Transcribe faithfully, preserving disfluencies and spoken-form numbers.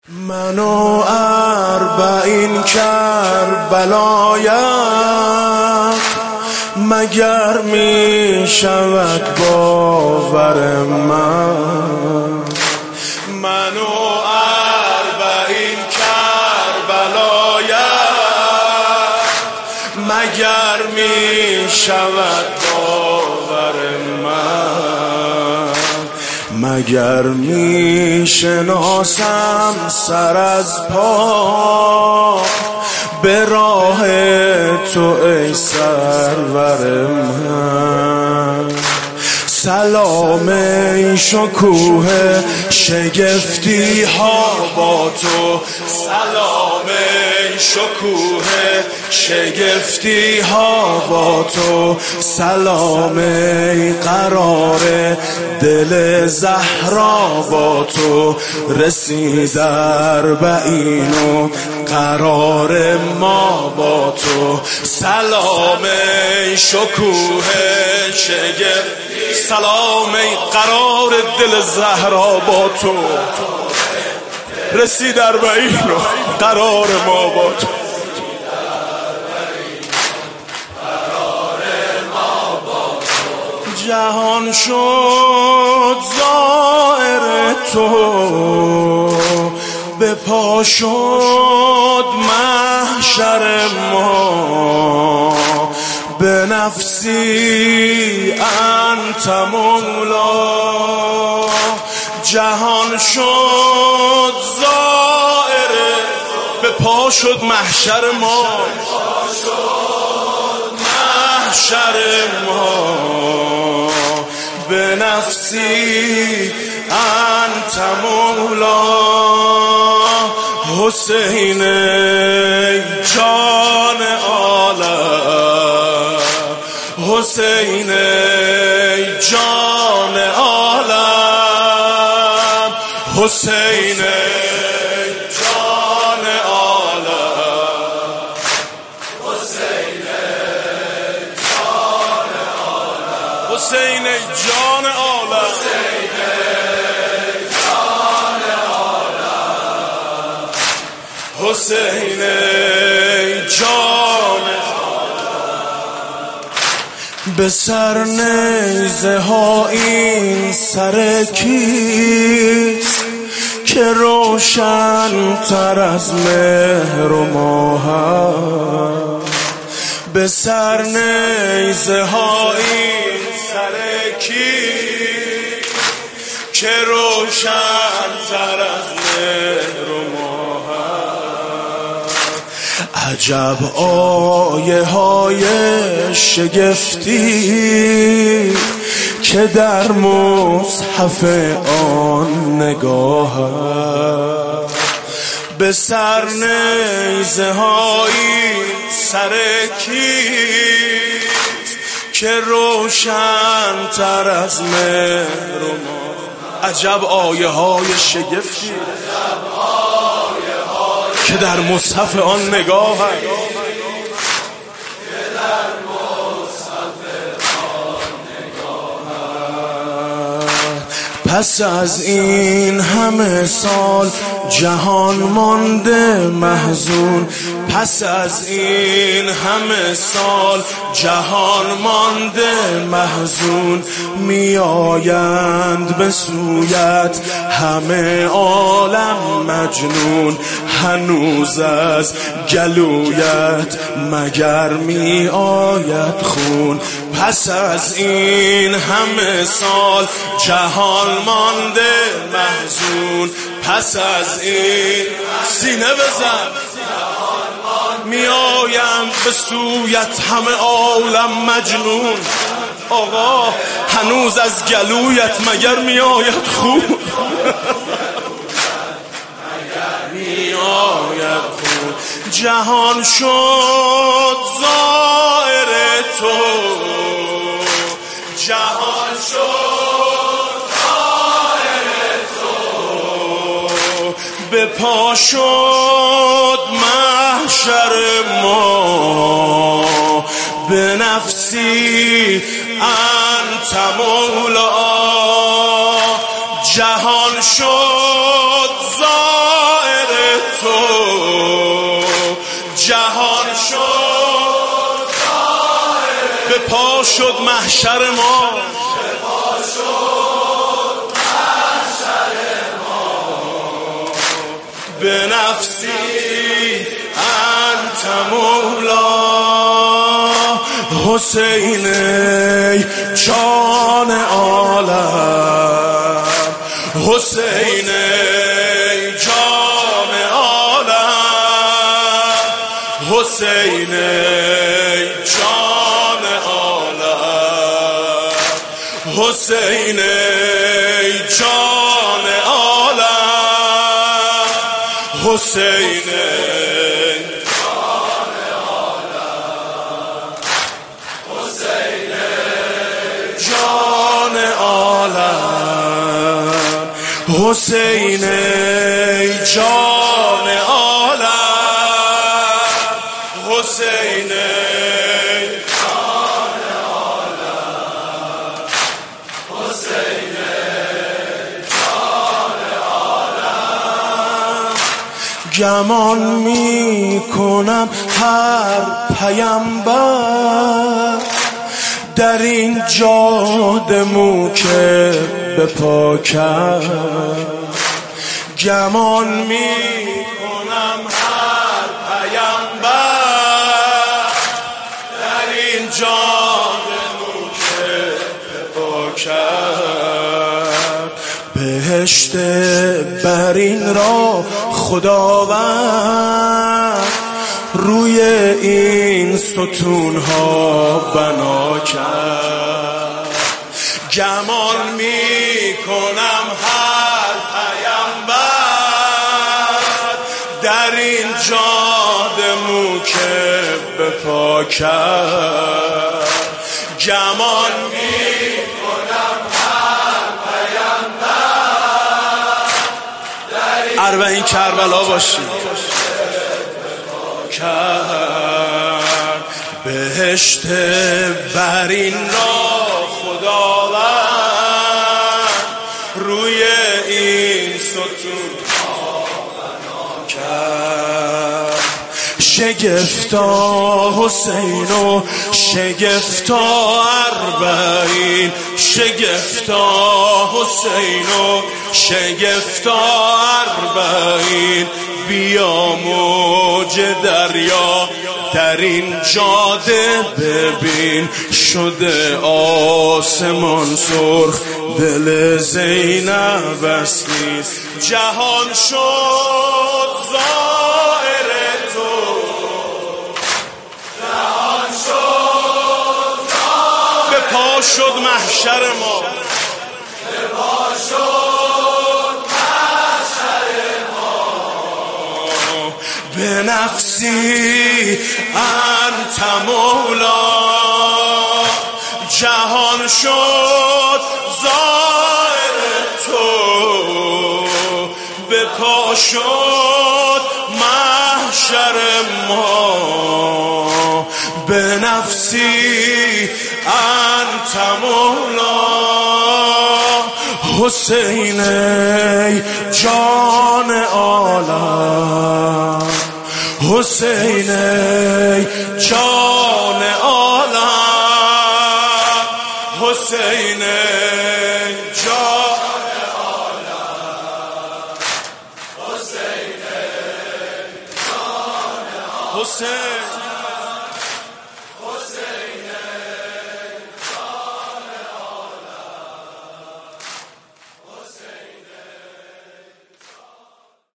منو اربعین کربلایم مگر می شود باور من. منو اربعین کربلایم مگر می شود باور من. مگر می شناسم سر از پا به راه تو ای سرور من. سلام ای شکوه شگفتی ها با تو، سلام ای شکوه شگفتی ها با تو، سلام ای قرار دل زهرا با تو. رسید اربعین و قرار ما با تو. سلام ای شکوه شگفتی، سلام ای قرار دل زهرا با تو. رسید اربعین و قرار ما با تو. جهان شد زائر تو، به پا شد محشر ما. به نفسی انت مولا، جهان شد زائر، به پا شد محشر ما، محشر ما. به نفسی انت مولا. حسین ای جان عالم، حسین ای جان عالم، حسین ای جان عالم، حسین ای جان عالم، حسین ای جان عالم، حسین ای جان عالم. به سر نیزه ها این سر کیست که روشن تر از مهر و ماه؟ به سر نیزه ها این سر کیست که روشن تر از مهر و ماه؟ عجب آیه های شگفتی که در مصحف آن نگاه. به سر نیزه های سر کیست که روشن تر از مهر و ماه؟ عجب آیه های شگفتی که در مصحف آن نگاه هست. پس از این همه سال جهان مانده محزون، پس از این همه سال جهان مانده محزون. می آیند به سویت همه عالم مجنون، هنوز از گلویت مگر می آید خون. پس از این همه سال جهان مانده محزون، پس از این سینه بزن. می آیم به سویت همه عالم مجنون. آقا هنوز از گلویت مگر می آید خون؟ می آید خون. جهان شد زائر تو، جهان شد زائر تو. به پا شد محشر ما. به نفسی انت مولا. جهان شد زائر جهان شد به پا شد محشر ما، به نفسی انت مولا. حسین ای جان عالم، حسین ای جان عالم، حسین ای جان عالم، حسین ای جان عالم، حسین جان عالم، حسین ای جان عالم، حسین ای جان عالم، حسین ای جان عالم. گمان می کنم هر پیامبر در این جاده مو که به پا کرد. گمان می کنم هر پیامبر در این جاده مو که به پا کرد. بهشت برین را خداوند روی این ستونها بنا کرد. گمان می کنم هر پیامبر در این جاده مو که به پا کرد. گمان می کنم هر پیامبر در این اربعین کربلا باشید کرد. بهشت برین را خداوند روی این ستون بنا کرد. شگفتا حسین و شگفتا اربعین، شگفتا حسین و شگفتا اربعین. بیا موج دریا در این جاده ببین، شده آسمان سرخ دل زینب است نیست. جهان شد زائر تو، جهان شد زائر، به پا شد محشر ما، به پا شد محشر ما. به نفسی انت مولا، جهان شد زائر تو، به پا شد محشر ما. به نفسی انت مولا، حسین ای جان عالم، حسین ای جان عالم، حسین ای جان عالم، حسین ای جان عالم، حسین